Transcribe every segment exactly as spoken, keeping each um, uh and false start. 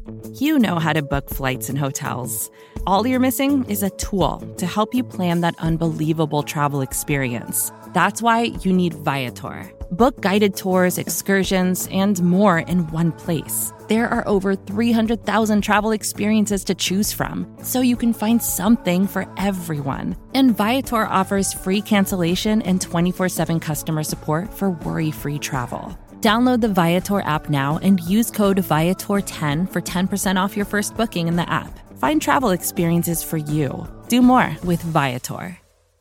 You know how to book flights and hotels. All you're missing is a tool to help you plan that unbelievable travel experience. That's why you need Viator. Book guided tours, excursions, and more in one place. There are over three hundred thousand travel experiences to choose from, so you can find something for everyone. And Viator offers free cancellation and twenty-four seven customer support for worry-free travel. Download the Viator app now and use code Viator ten for ten percent off your first booking in the app. Find travel experiences for you. Do more with Viator.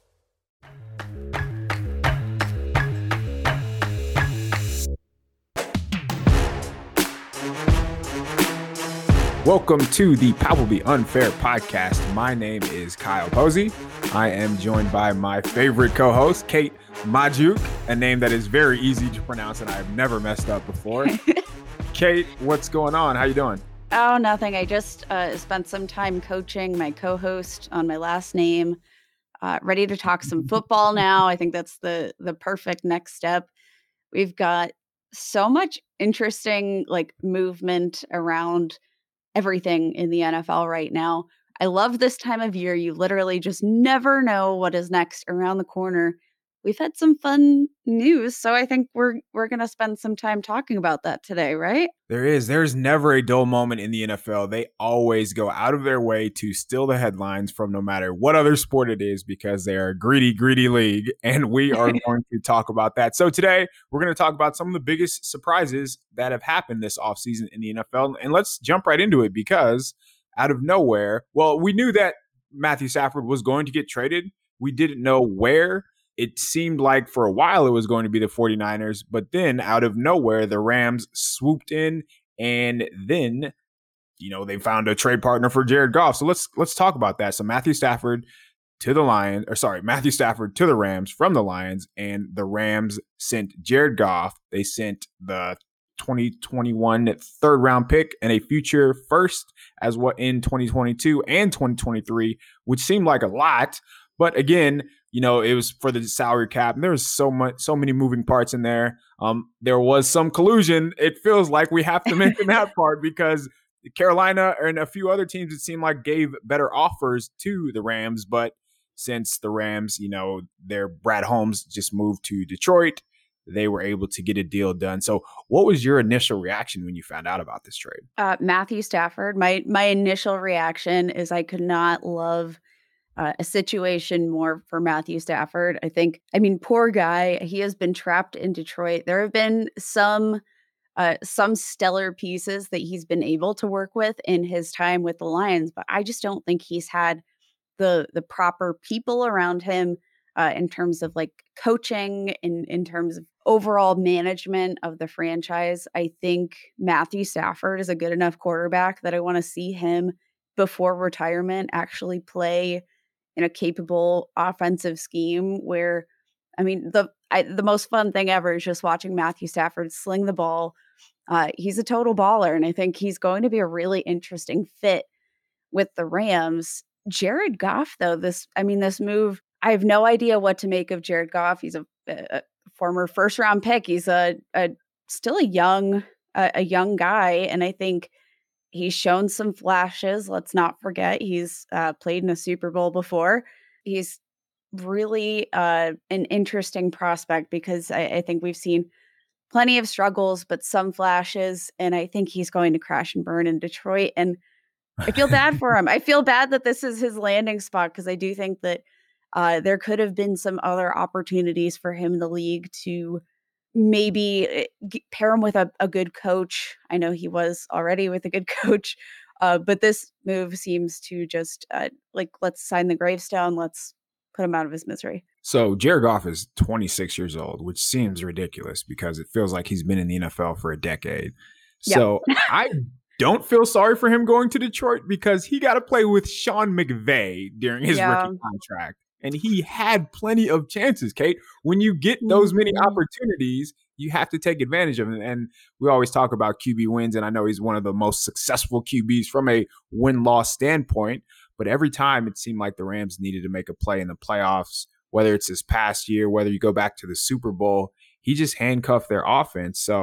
Welcome to the Palpably Unfair podcast. My name is Kyle Posey. I am joined by my favorite co-host, Kate Magdziuk, a name that is very easy to pronounce and I've never messed up before. Kate, what's going on? How you doing? Oh, nothing. I just uh, spent some time coaching my co-host on my last name. Uh, ready to talk some football now. I think that's the the perfect next step. We've got so much interesting like movement around everything in the N F L right now. I love this time of year. You literally just never know what is next around the corner. We've had some fun news, so I think we're we're going to spend some time talking about that today, right? There is. There's never a dull moment in the N F L. They always go out of their way to steal the headlines from no matter what other sport it is because they are a greedy, greedy league, and we are going to talk about that. So today, we're going to talk about some of the biggest surprises that have happened this offseason in the N F L, and let's jump right into it because out of nowhere, well, we knew that Matthew Stafford was going to get traded. We didn't know where. It seemed like for a while it was going to be the 49ers, but then out of nowhere, the Rams swooped in and then, you know, they found a trade partner for Jared Goff. So let's let's talk about that. So Matthew Stafford to the Lions, or sorry, Matthew Stafford to the Rams from the Lions, and the Rams sent Jared Goff. They sent the twenty twenty-one third round pick and a future first as what in twenty twenty-two and twenty twenty-three, which seemed like a lot. But again, you know, it was for the salary cap. And there was so much, so many moving parts in there. Um, there was some collusion. It feels like we have to mention that part because Carolina and a few other teams, it seemed like gave better offers to the Rams. But since the Rams, you know, their Brad Holmes just moved to Detroit, they were able to get a deal done. So what was your initial reaction when you found out about this trade? Uh, Matthew Stafford, my my initial reaction is I could not love Uh, a situation more for Matthew Stafford. I think, I mean, poor guy, he has been trapped in Detroit. There have been some uh, some stellar pieces that he's been able to work with in his time with the Lions, but I just don't think he's had the the proper people around him uh, in terms of like coaching, in, in terms of overall management of the franchise. I think Matthew Stafford is a good enough quarterback that I want to see him before retirement actually play in a capable offensive scheme where, I mean, the I, the most fun thing ever is just watching Matthew Stafford sling the ball. Uh, he's a total baller, and I think he's going to be a really interesting fit with the Rams. Jared Goff, though, this, I mean, this move, I have no idea what to make of Jared Goff. He's a, a former first round pick. He's a, a still a young, a, a young guy, and I think he's shown some flashes. Let's not forget he's uh, played in a Super Bowl before. He's really uh, an interesting prospect because I, I think we've seen plenty of struggles, but some flashes. And I think he's going to crash and burn in Detroit. And I feel bad for him. I feel bad that this is his landing spot because I do think that uh, there could have been some other opportunities for him in the league to maybe pair him with a, a good coach. I know he was already with a good coach, uh, but this move seems to just uh, like, let's sign the gravestone. Let's put him out of his misery. So Jared Goff is twenty-six years old, which seems ridiculous because it feels like he's been in the N F L for a decade. So yeah. I don't feel sorry for him going to Detroit because he got to play with Sean McVay during his yeah. rookie contract. And he had plenty of chances, Kate. When you get those many opportunities, you have to take advantage of them. And we always talk about Q B wins, and I know he's one of the most successful Q Bs from a win-loss standpoint. But every time it seemed like the Rams needed to make a play in the playoffs, whether it's this past year, whether you go back to the Super Bowl, he just handcuffed their offense. So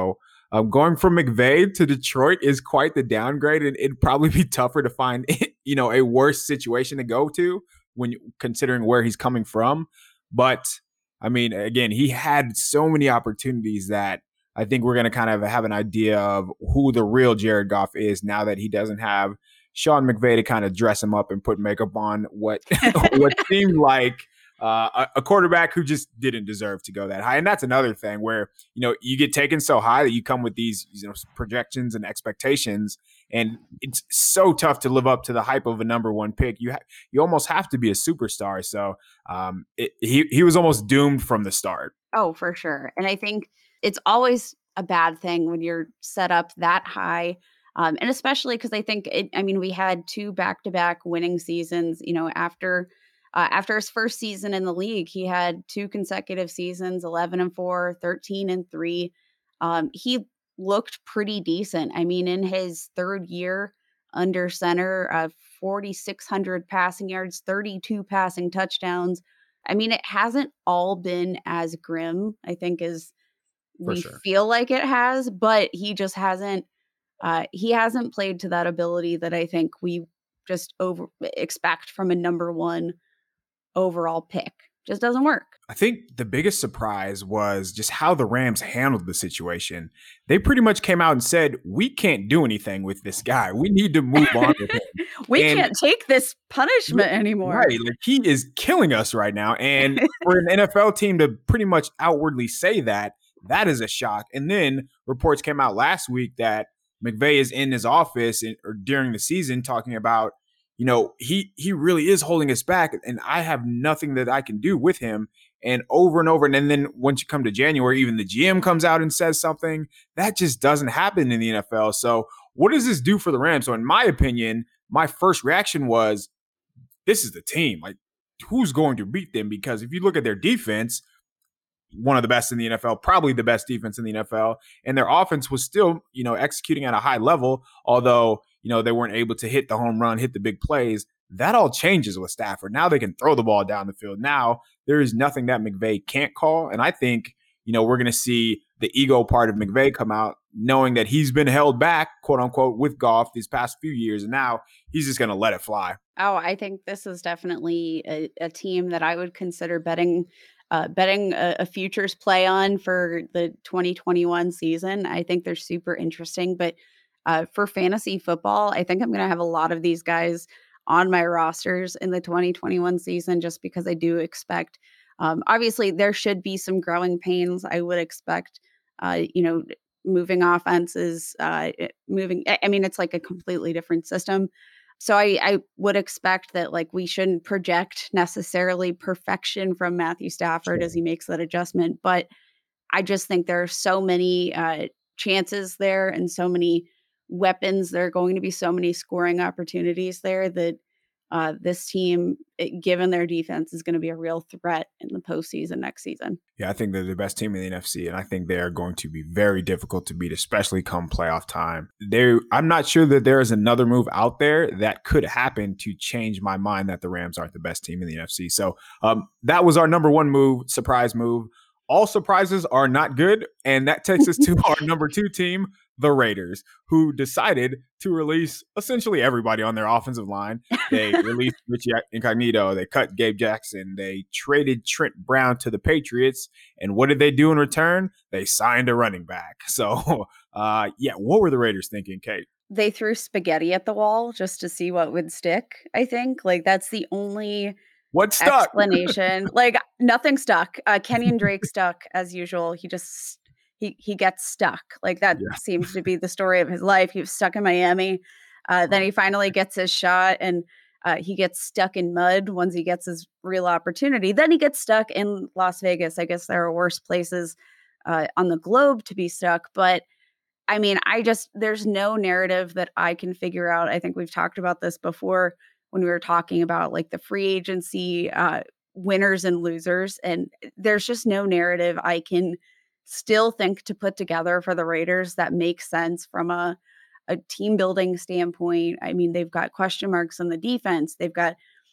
Um, going from McVay to Detroit is quite the downgrade, and it'd probably be tougher to find, you know, a worse situation to go to when you, considering where he's coming from. But I mean, again, he had so many opportunities that I think we're going to kind of have an idea of who the real Jared Goff is now that he doesn't have Sean McVay to kind of dress him up and put makeup on what what seemed like uh, a, a quarterback who just didn't deserve to go that high. And that's another thing where, you know, you get taken so high that you come with these, you know, projections and expectations, and it's so tough to live up to the hype of a number one pick. You ha- you almost have to be a superstar. So um, it, he he was almost doomed from the start. Oh, for sure. And I think it's always a bad thing when you're set up that high. Um, and especially because I think, it, I mean, we had two back-to-back winning seasons, you know, after uh, after his first season in the league, he had two consecutive seasons, eleven and four, thirteen and three. Um, he looked pretty decent. I mean, in his third year under center, uh, forty-six hundred passing yards, thirty-two passing touchdowns. I mean, it hasn't all been as grim, I think, as For we sure. feel like it has, but he just hasn't uh, he hasn't played to that ability that I think we just over expect from a number one overall pick. Just doesn't work. I think the biggest surprise was just how the Rams handled the situation. They pretty much came out and said, we can't do anything with this guy. We need to move on with him. we and, can't take this punishment anymore. Right. Like, he is killing us right now. And for an N F L team to pretty much outwardly say that, that is a shock. And then reports came out last week that McVay is in his office in, or during the season talking about, you know, he he really is holding us back, and I have nothing that I can do with him. And over and over. And then, then once you come to January, even the G M comes out and says something. That just doesn't happen in the N F L. So what does this do for the Rams? So in my opinion, my first reaction was, this is the team. Like, who's going to beat them? Because if you look at their defense, one of the best in the N F L, probably the best defense in the N F L. And their offense was still, you know, executing at a high level, although, you know, they weren't able to hit the home run, hit the big plays. That all changes with Stafford. Now they can throw the ball down the field. Now there is nothing that McVay can't call. And I think, you know, we're going to see the ego part of McVay come out, knowing that he's been held back, quote unquote, with Goff these past few years. And now he's just going to let it fly. Oh, I think this is definitely a, a team that I would consider betting uh, betting a, a futures play on for the twenty twenty-one season. I think they're super interesting. But uh, for fantasy football, I think I'm going to have a lot of these guys on my rosters in the twenty twenty-one season, just because I do expect, um, obviously, there should be some growing pains. I would expect, uh, you know, moving offenses, uh, moving. I mean, it's like a completely different system. So I, I would expect that, like, we shouldn't project necessarily perfection from Matthew Stafford Sure. as he makes that adjustment. But I just think there are so many uh, chances there and so many weapons. There are going to be so many scoring opportunities there that uh, this team, it, given their defense, is going to be a real threat in the postseason next season. Yeah, I think they're the best team in the N F C, and I think they are going to be very difficult to beat, especially come playoff time. There, I'm not sure that there is another move out there that could happen to change my mind that the Rams aren't the best team in the N F C. So um, that was our number one move, surprise move. All surprises are not good, and that takes us to our number two team, the Raiders, who decided to release essentially everybody on their offensive line. They released Richie Incognito. They cut Gabe Jackson. They traded Trent Brown to the Patriots. And what did they do in return? They signed a running back. So, uh, yeah, what were the Raiders thinking, Kate? They threw spaghetti at the wall just to see what would stick, I think. Like, that's the only what stuck? explanation. Like, nothing stuck. Uh, Kenyon Drake stuck as usual. He just he he gets stuck. Like, that yeah. seems to be the story of his life. He was stuck in Miami. Uh, then he finally gets his shot, and uh, he gets stuck in mud once he gets his real opportunity. Then he gets stuck in Las Vegas. I guess there are worse places uh, on the globe to be stuck. But I mean, I just, there's no narrative that I can figure out. I think we've talked about this before when we were talking about, like, the free agency uh, winners and losers. And there's just no narrative I can still think to put together for the Raiders that makes sense from a, a team building standpoint. I mean, they've got question marks on the defense. They've got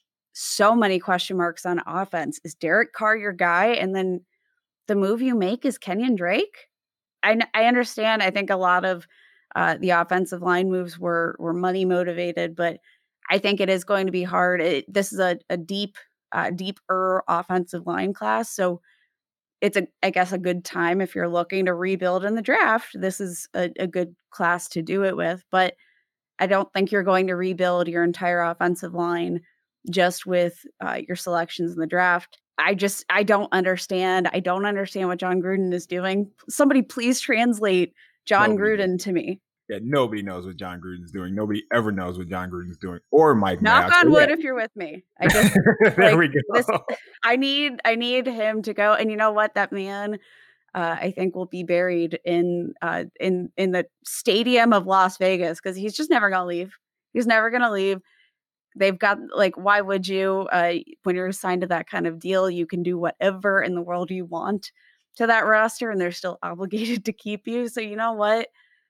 so many question marks on offense. Is Derek Carr your guy? And then the move you make is Kenyon Drake? I, I understand. I think a lot of uh, the offensive line moves were were money motivated, but I think it is going to be hard. It, this is a, a deep, uh, deeper offensive line class, so it's a, I guess, a good time if you're looking to rebuild in the draft. This is a, a good class to do it with, but I don't think you're going to rebuild your entire offensive line just with uh, your selections in the draft. I just, I don't understand. I don't understand what John Gruden is doing. Somebody please translate John Nobody Gruden knows. to me. Yeah, nobody knows what John Gruden's doing. Nobody ever knows what John Gruden's doing, or Mike Knock Mayock. on So, wood yeah. if you're with me. I just there like we go. this. I need, I need him to go. And you know what? That man, uh, I think, will be buried in, uh, in, in the stadium of Las Vegas because he's just never gonna leave. He's never gonna leave. They've got, like, why would you, uh, when you're assigned to that kind of deal, you can do whatever in the world you want to that roster and they're still obligated to keep you. So you know what?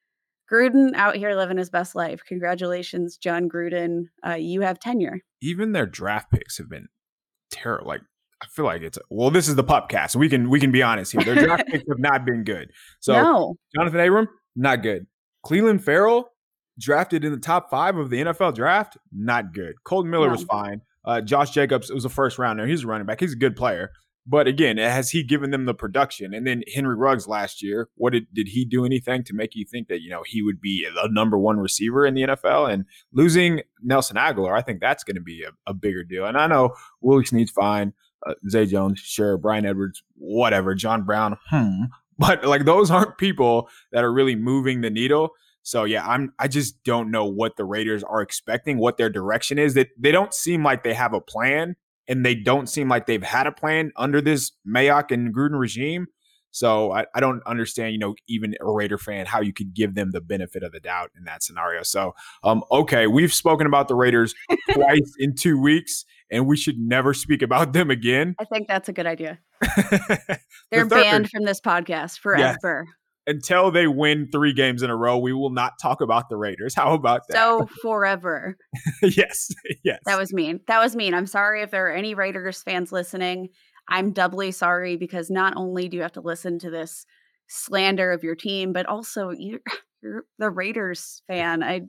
Gruden out here living his best life. Congratulations, John Gruden. Uh, you have tenure. Even their draft picks have been terrible. Like, I feel like it's, well, this is the Pupcast. We can, we can be honest here. Their draft picks have not been good. So No. Jonathan Abram, not good. Cleveland Farrell, drafted in the top five of the N F L draft, not good. Colton Miller No. was fine. Uh, Josh Jacobs was a first rounder. He's a running back. He's a good player. But again, has he given them the production? And then Henry Ruggs last year, what did, did he do anything to make you think that, you know, he would be the number one receiver in the N F L? And losing Nelson Aguilar, I think that's going to be a, a bigger deal. And I know Willie Snead's fine. Uh, Zay Jones, sure. Brian Edwards, whatever. John Brown, hmm. But like those aren't people that are really moving the needle. So yeah, I'm I just don't know what the Raiders are expecting, what their direction is. That they don't seem like they have a plan, and they don't seem like they've had a plan under this Mayock and Gruden regime. So I, I don't understand, you know, even a Raider fan, how you could give them the benefit of the doubt in that scenario. So um, okay, we've spoken about the Raiders twice in two weeks, and we should never speak about them again. I think that's a good idea. They're the banned from this podcast forever. Yes. Until they win three games in a row, we will not talk about the Raiders. How about that? So forever. yes. Yes. That was mean. That was mean. I'm sorry if there are any Raiders fans listening. I'm doubly sorry because not only do you have to listen to this slander of your team, but also you're, you're the Raiders fan. I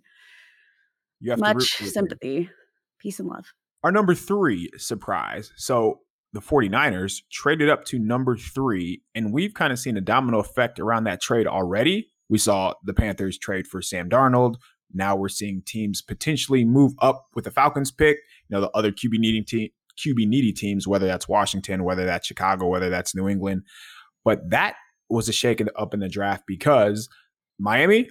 you have much to sympathy, peace and love. Our number three surprise. So the 49ers traded up to number three, and we've kind of seen a domino effect around that trade already. We saw the Panthers trade for Sam Darnold. Now we're seeing teams potentially move up with the Falcons pick. You know, the other Q B needy team, Q B needy teams, whether that's Washington, whether that's Chicago, whether that's New England. But that was a shake up in the draft because Miami,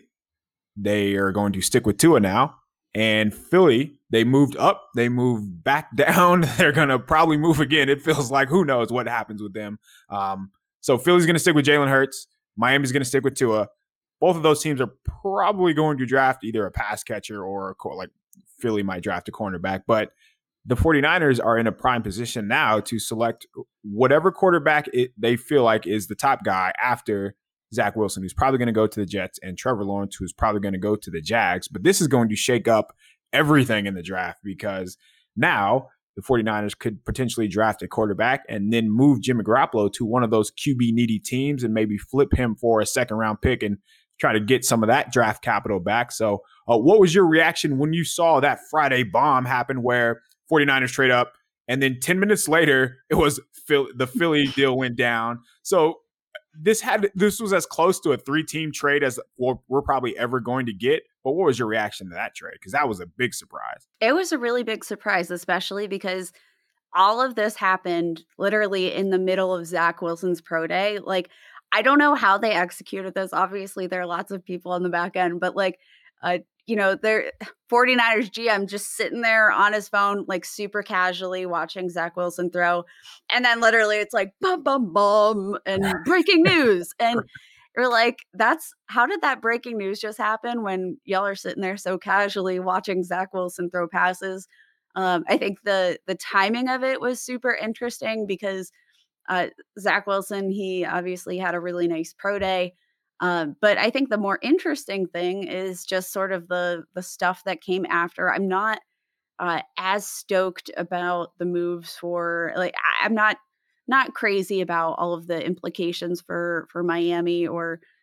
they are going to stick with Tua now. And Philly, they moved up, they moved back down. They're going to probably move again. It feels like who knows what happens with them. Um, so Philly's going to stick with Jalen Hurts. Miami's going to stick with Tua. Both of those teams are probably going to draft either a pass catcher or a, like Philly might draft a cornerback. But the 49ers are in a prime position now to select whatever quarterback it, they feel like is the top guy after Zach Wilson, who's probably going to go to the Jets, and Trevor Lawrence, who's probably going to go to the Jags. But this is going to shake up everything in the draft because now the 49ers could potentially draft a quarterback and then move Jimmy Garoppolo to one of those Q B needy teams and maybe flip him for a second round pick and try to get some of that draft capital back. So uh, what was your reaction when you saw that Friday bomb happen where 49ers trade up and then ten minutes later it was Phil- the Philly deal went down? So This had this was as close to a three-team trade as we're, we're probably ever going to get. But what was your reaction to that trade? Because that was a big surprise. It was a really big surprise, especially because all of this happened literally in the middle of Zach Wilson's pro day. Like, I don't know how they executed this. Obviously, there are lots of people on the back end, but like, uh, you know, they're 49ers G M just sitting there on his phone, like super casually watching Zach Wilson throw. And then literally it's like, bum, bum, bum, and breaking news. And you're like, that's, how did that breaking news just happen when y'all are sitting there so casually watching Zach Wilson throw passes? Um, I think the the timing of it was super interesting because uh, Zach Wilson, he obviously had a really nice pro day. Um, but I think the more interesting thing is just sort of the the stuff that came after. I'm not uh, as stoked about the moves for like I, I'm not not crazy about all of the implications for for Miami or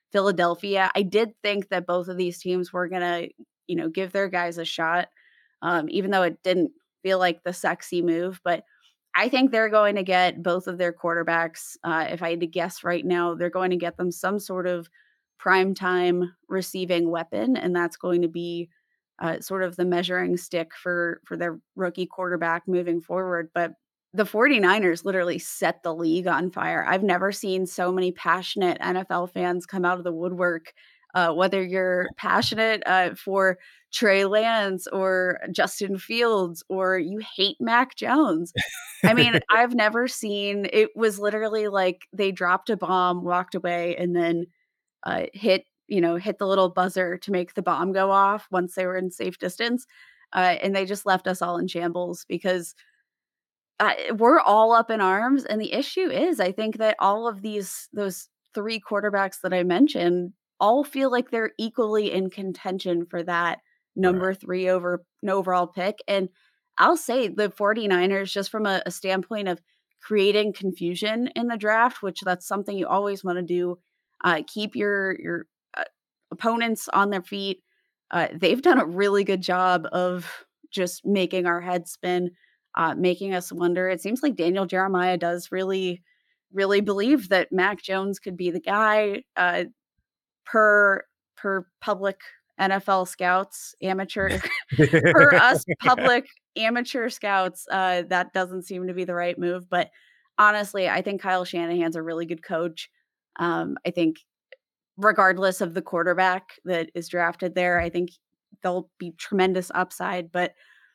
Philadelphia. I did think that both of these teams were going to, you know, give their guys a shot, um, even though it didn't feel like the sexy move. But I think they're going to get both of their quarterbacks. Uh, if I had to guess right now, they're going to get them some sort of primetime receiving weapon, and that's going to be uh, sort of the measuring stick for for their rookie quarterback moving forward. But the 49ers literally set the league on fire. I've never seen so many passionate N F L fans come out of the woodwork, uh, whether you're passionate uh, for Trey Lance or Justin Fields, or you hate Mac Jones. I mean, I've never seen, it was literally like they dropped a bomb, walked away, and then uh, hit, you know, hit the little buzzer to make the bomb go off once they were in safe distance. Uh, and they just left us all in shambles because uh, we're all up in arms. And the issue is, I think that all of these, those three quarterbacks that I mentioned, all feel like they're equally in contention for that number Right. three over an overall pick. And I'll say the 49ers, just from a, a standpoint of creating confusion in the draft, which that's something you always want to do, uh, keep your, your uh, opponents on their feet. Uh, they've done a really good job of just making our heads spin, uh, making us wonder. It seems like Daniel Jeremiah does really, really believe that Mac Jones could be the guy. Uh, per per public N F L scouts, amateur per us public amateur scouts, uh, that doesn't seem to be the right move. But honestly, I think Kyle Shanahan's a really good coach. Um, I think regardless of the quarterback that is drafted there, I think there'll be tremendous upside. But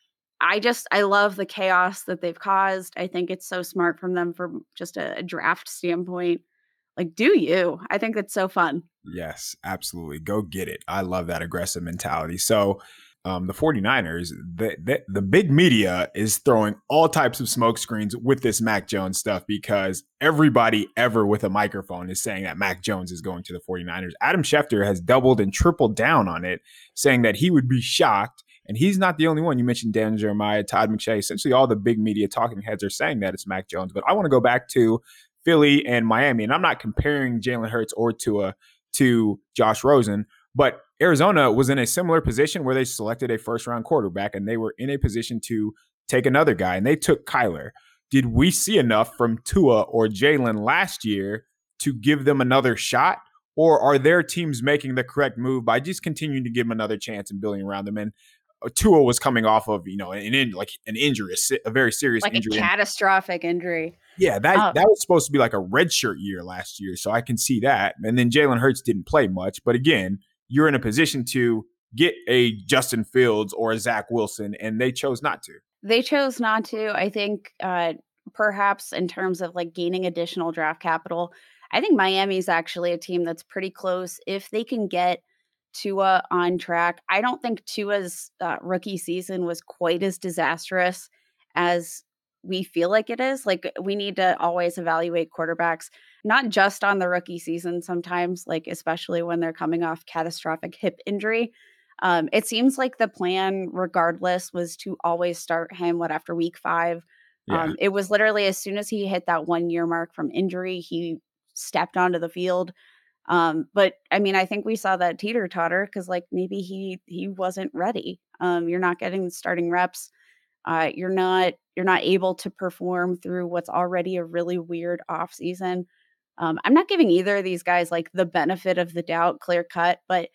I just I love the chaos that they've caused. I think it's so smart from them from just a, a draft standpoint. Like, do you? I think it's so fun. Yes, absolutely. Go get it. I love that aggressive mentality. So um, the 49ers, the, the, the big media is throwing all types of smoke screens with this Mac Jones stuff because everybody ever with a microphone is saying that Mac Jones is going to the 49ers. Adam Schefter has doubled and tripled down on it, saying that he would be shocked. And he's not the only one. You mentioned Dan Jeremiah, Todd McShay. Essentially all the big media talking heads are saying that it's Mac Jones. But I want to go back to Philly and Miami. And I'm not comparing Jalen Hurts or Tua to Josh Rosen, but Arizona was in a similar position where they selected a first round quarterback and they were in a position to take another guy and they took Kyler. Did we see enough from Tua or Jalen last year to give them another shot? Or are their teams making the correct move by just continuing to give them another chance and building around them? And Tua was coming off of, you know, an in, like an injury, a, a very serious like injury. a catastrophic injury. Yeah, that Oh. that was supposed to be like a redshirt year last year, so I can see that. And then Jalen Hurts didn't play much, but again, you're in a position to get a Justin Fields or a Zach Wilson, and they chose not to. They chose not to. I think uh, perhaps in terms of like gaining additional draft capital, I think Miami's actually a team that's pretty close. If they can get Tua on track, I don't think Tua's uh, rookie season was quite as disastrous as we feel like it is. Like, we need to always evaluate quarterbacks, not just on the rookie season sometimes, like especially when they're coming off catastrophic hip injury. Um, it seems like the plan, regardless, was to always start him what after week five. Yeah. Um, it was literally as soon as he hit that one year mark from injury, he stepped onto the field. Um, but I mean, I think we saw that teeter totter because like maybe he he wasn't ready. Um, you're not getting the starting reps. Uh, you're not you're not able to perform through what's already a really weird off season. Um, I'm not giving either of these guys like the benefit of the doubt, clear cut, but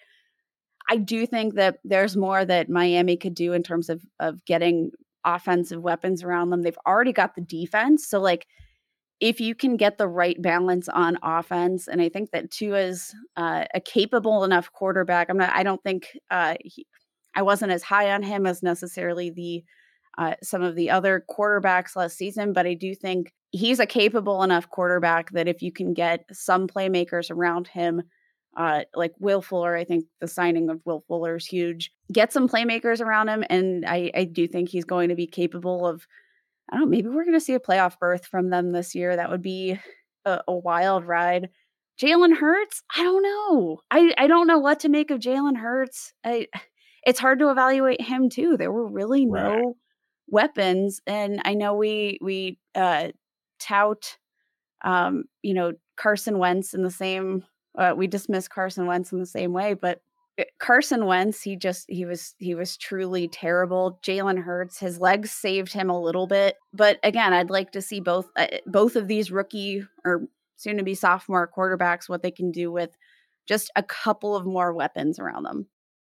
I do think that there's more that Miami could do in terms of of getting offensive weapons around them. They've already got the defense, so like if you can get the right balance on offense, and I think that Tua's uh, a capable enough quarterback. I'm not. I don't think uh, he, I wasn't as high on him as necessarily the uh, some of the other quarterbacks last season, but I do think he's a capable enough quarterback that if you can get some playmakers around him, uh, like Will Fuller, I think the signing of Will Fuller is huge. Get some playmakers around him, and I, I do think he's going to be capable of. I don't know, maybe we're going to see a playoff berth from them this year. That would be a, a wild ride. Jalen Hurts, I don't know. I, I don't know what to make of Jalen Hurts. I, it's hard to evaluate him too. There were really Right. no weapons, and I know we we uh, tout, um, you know, Carson Wentz in the same Uh, we dismiss Carson Wentz in the same way, but Carson Wentz, he just he was he was truly terrible. Jalen Hurts, his legs saved him a little bit, but again, I'd like to see both uh, both of these rookie or soon to be sophomore quarterbacks what they can do with just a couple of more weapons around them.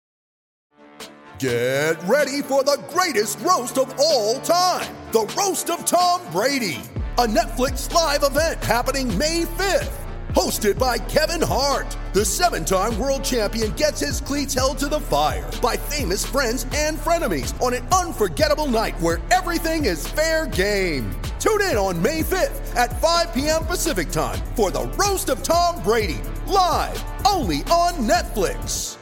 Get ready for the greatest roast of all time, the Roast of Tom Brady, a Netflix live event happening May fifth. Hosted by Kevin Hart, the seven-time world champion gets his cleats held to the fire by famous friends and frenemies on an unforgettable night where everything is fair game. Tune in on May fifth at five p.m. Pacific time for the Roast of Tom Brady, live only on Netflix.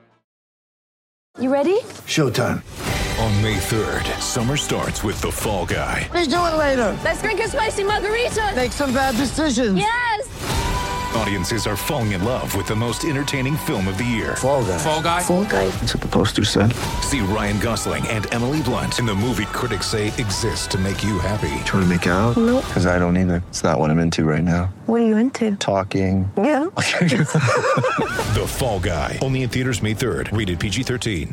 You ready? Showtime. On May third, summer starts with The Fall Guy. Let's do it later. Let's drink a spicy margarita. Make some bad decisions. Yes! Audiences are falling in love with the most entertaining film of the year. Fall Guy. Fall Guy? Fall Guy. That's what the poster said. See Ryan Gosling and Emily Blunt in the movie critics say exists to make you happy. Trying to make it out? Nope. Because I don't either. It's not what I'm into right now. What are you into? Talking. Yeah. The Fall Guy. Only in theaters May third. Rated P G thirteen.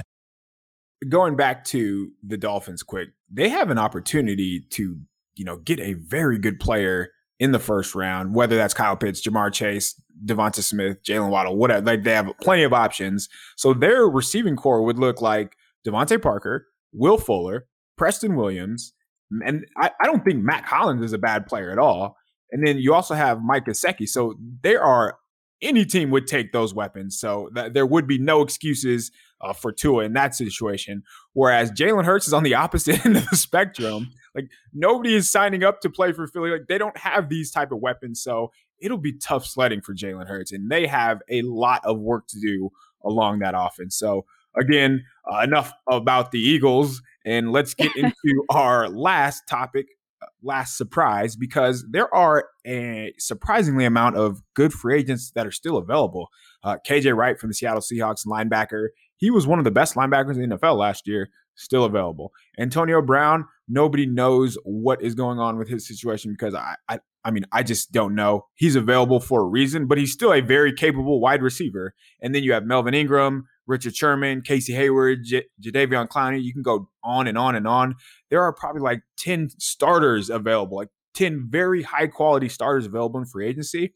Going back to the Dolphins quick, they have an opportunity to, you know, get a very good player in the first round, whether that's Kyle Pitts, Jamar Chase, Devonta Smith, Jalen Waddle, whatever. Like, they have plenty of options. So their receiving core would look like Devontae Parker, Will Fuller, Preston Williams, and I, I don't think Matt Collins is a bad player at all. And then you also have Mike Gesicki. So there are any team would take those weapons. So th- there would be no excuses uh, for Tua in that situation. Whereas Jalen Hurts is on the opposite end of the spectrum. Like, nobody is signing up to play for Philly. Like, they don't have these type of weapons. So it'll be tough sledding for Jalen Hurts. And they have a lot of work to do along that offense. So again, uh, enough about the Eagles. And let's get into our last topic, last surprise, because there are a surprisingly amount of good free agents that are still available. Uh, K J Wright from the Seattle Seahawks, linebacker. He was one of the best linebackers in the N F L last year, still available. Antonio Brown, nobody knows what is going on with his situation because I, I, I mean, I just don't know. He's available for a reason, but he's still a very capable wide receiver. And then you have Melvin Ingram, Richard Sherman, Casey Hayward, J- Jadeveon Clowney. You can go on and on and on. There are probably like ten starters available, like ten very high quality starters available in free agency.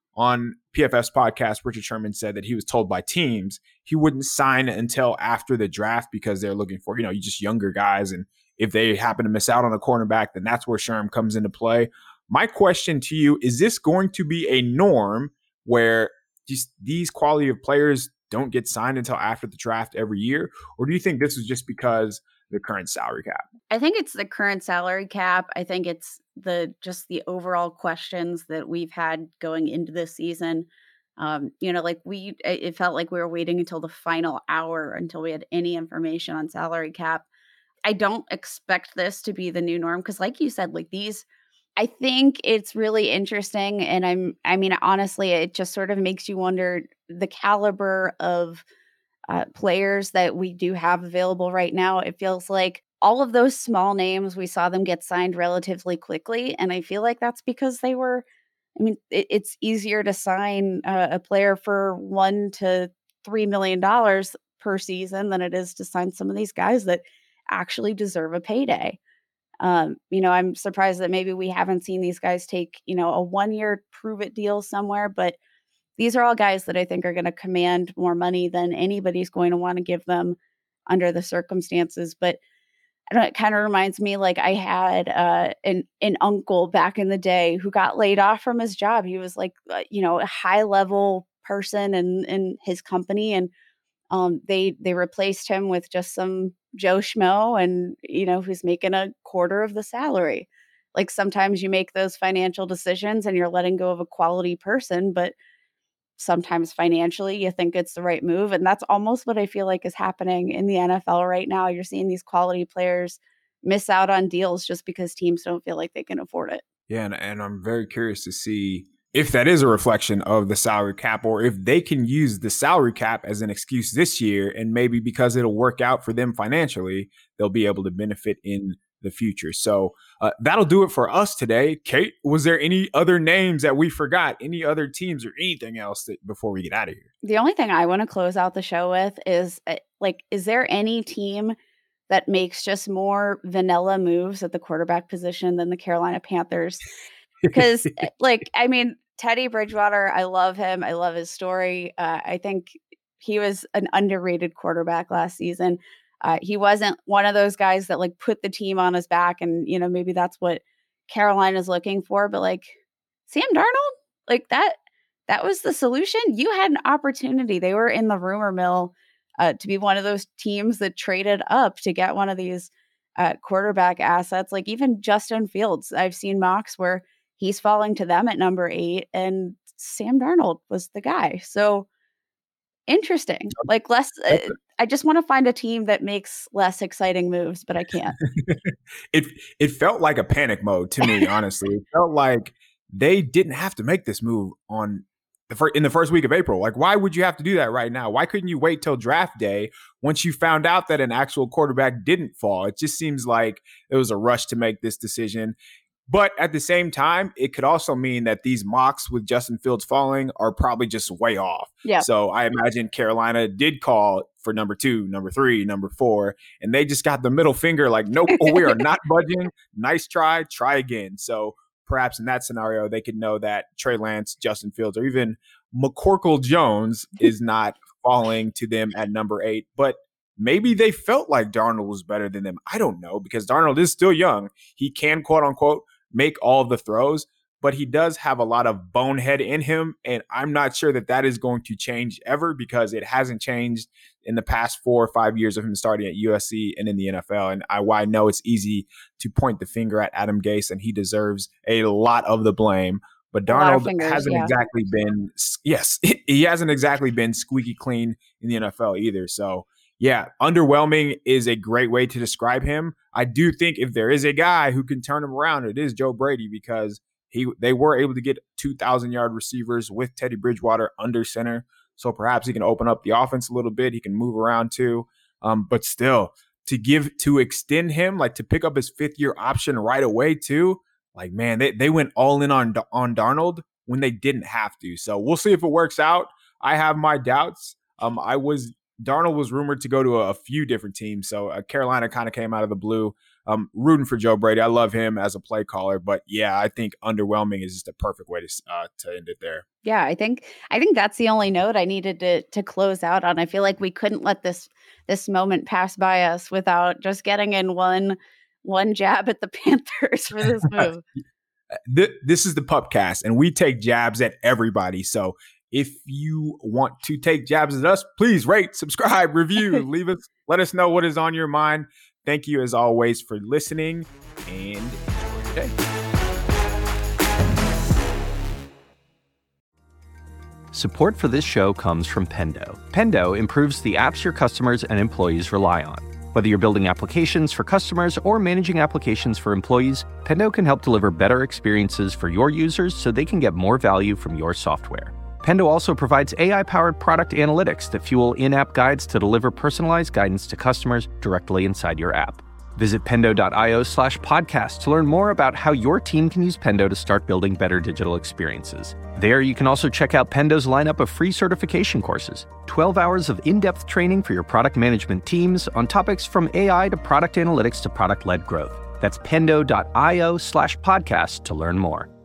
On P F F's podcast, Richard Sherman said that he was told by teams he wouldn't sign until after the draft because they're looking for, you know, you just younger guys. And if they happen to miss out on a cornerback, then that's where Sherman comes into play. My question to you, is this going to be a norm where just these quality of players don't get signed until after the draft every year? Or do you think this is just because the current salary cap? I think it's the current salary cap. I think it's the just the overall questions that we've had going into this season. Um, you know, like we, it felt like we were waiting until the final hour until we had any information on salary cap. I don't expect this to be the new norm because, like you said, like these, I think it's really interesting. And I'm, I mean, honestly, it just sort of makes you wonder the caliber of uh, players that we do have available right now. It feels like all of those small names, we saw them get signed relatively quickly. And I feel like that's because they were, I mean, it, it's easier to sign uh, a player for one to three million dollars per season than it is to sign some of these guys that actually deserve a payday. Um, you know, I'm surprised that maybe we haven't seen these guys take, you know, a one-year prove-it deal somewhere, but these are all guys that I think are going to command more money than anybody's going to want to give them under the circumstances. But I don't know, it kind of reminds me, like I had uh, an an uncle back in the day who got laid off from his job. He was like, uh, you know, a high-level person in in his company, and um, they they replaced him with just some Joe Schmo, and you know, who's making a quarter of the salary. Like sometimes you make those financial decisions and you're letting go of a quality person, but sometimes financially you think it's the right move. And that's almost what I feel like is happening in the N F L right now. You're seeing these quality players miss out on deals just because teams don't feel like they can afford it. Yeah, and, and I'm very curious to see if that is a reflection of the salary cap, or if they can use the salary cap as an excuse this year, and maybe because it'll work out for them financially, they'll be able to benefit in the future. So uh, that'll do it for us today. Kate, was there any other names that we forgot? Any other teams or anything else that, before we get out of here? The only thing I want to close out the show with is uh, like, is there any team that makes just more vanilla moves at the quarterback position than the Carolina Panthers? Because like, I mean, Teddy Bridgewater, I love him. I love his story. Uh, I think he was an underrated quarterback last season. Uh, he wasn't one of those guys that like put the team on his back, and you know maybe that's what Carolina's looking for. But like Sam Darnold, like that, that was the solution. You had an opportunity. They were in the rumor mill uh, to be one of those teams that traded up to get one of these uh, quarterback assets. Like even Justin Fields, I've seen mocks where he's falling to them at number eight, and Sam Darnold was the guy. So interesting. Like less. Uh, I just want to find a team that makes less exciting moves, but I can't. it it felt like a panic mode to me, honestly. It felt like they didn't have to make this move on the fir- in the first week of April. Like, why would you have to do that right now? Why couldn't you wait till draft day once you found out that an actual quarterback didn't fall? It just seems like it was a rush to make this decision. But at the same time, it could also mean that these mocks with Justin Fields falling are probably just way off. Yeah. So I imagine Carolina did call for number two, number three, number four, and they just got the middle finger like, nope, we are not budging. Nice try, try again. So perhaps in that scenario, they could know that Trey Lance, Justin Fields, or even McCorkle Jones is not falling to them at number eight. But maybe they felt like Darnold was better than them. I don't know, because Darnold is still young. He can, quote unquote, make all of the throws, but he does have a lot of bonehead in him. And I'm not sure that that is going to change ever, because it hasn't changed in the past four or five years of him starting at U S C and in the N F L. And I, I know it's easy to point the finger at Adam Gase, and he deserves a lot of the blame. But Darnold fingers, hasn't yeah. exactly been, yes, he hasn't exactly been squeaky clean in the N F L either. So yeah, underwhelming is a great way to describe him. I do think if there is a guy who can turn him around, it is Joe Brady, because he they were able to get two thousand yard receivers with Teddy Bridgewater under center. So perhaps he can open up the offense a little bit. He can move around too. Um, but still, to give to extend him, like to pick up his fifth year option right away too, like, man, they, they went all in on, on Darnold when they didn't have to. So we'll see if it works out. I have my doubts. Um, I was Darnold was rumored to go to a, a few different teams. So uh, Carolina kind of came out of the blue. Um, rooting for Joe Brady. I love him as a play caller, but yeah, I think underwhelming is just a perfect way to uh, to end it there. Yeah, I think I think that's the only note I needed to to close out on. I feel like we couldn't let this this moment pass by us without just getting in one one jab at the Panthers for this move. This is the Pupcast, and we take jabs at everybody. So if you want to take jabs at us, please rate, subscribe, review, leave us, let us know what is on your mind. Thank you, as always, for listening, and enjoy your day. Support for this show comes from Pendo. Pendo improves the apps your customers and employees rely on. Whether you're building applications for customers or managing applications for employees, Pendo can help deliver better experiences for your users so they can get more value from your software. Pendo also provides A I-powered product analytics that fuel in-app guides to deliver personalized guidance to customers directly inside your app. Visit pendo.io slash podcast to learn more about how your team can use Pendo to start building better digital experiences. There, you can also check out Pendo's lineup of free certification courses, twelve hours of in-depth training for your product management teams on topics from A I to product analytics to product-led growth. That's pendo.io slash podcast to learn more.